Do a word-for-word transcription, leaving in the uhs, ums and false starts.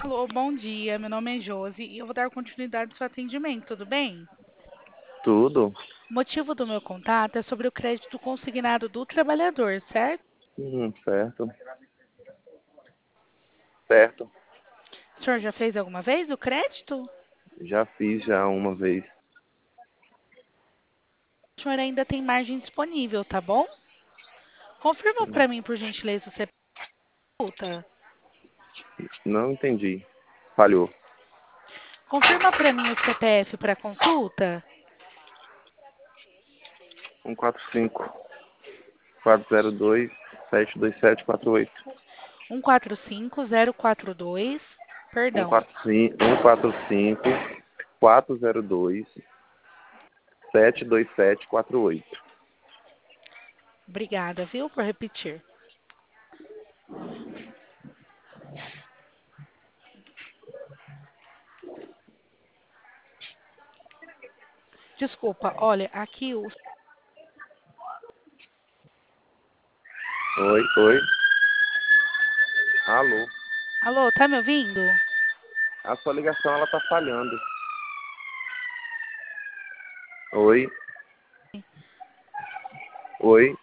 Alô, bom dia. Meu nome é Josi e eu vou dar continuidade ao seu atendimento, tudo bem? Tudo? O motivo do meu contato é sobre o crédito consignado do trabalhador, certo? Hum, certo. Certo. O senhor já fez alguma vez o crédito? Já fiz já uma vez. O senhor ainda tem margem disponível, tá bom? Confirma Hum, para mim, por gentileza, o C P F. Não entendi. Falhou. Confirma para mim o C P F para consulta. um quatro cinco, quatro zero dois, sete dois sete quatro oito. um quatro cinco zero quatro dois, perdão. um quatro cinco, um quatro cinco, quatro zero dois, sete dois sete quatro oito. Obrigada, viu, por repetir. Desculpa, olha, aqui o... Oi, oi. Alô. Alô, tá me ouvindo? A sua ligação ela tá falhando. Oi. Oi.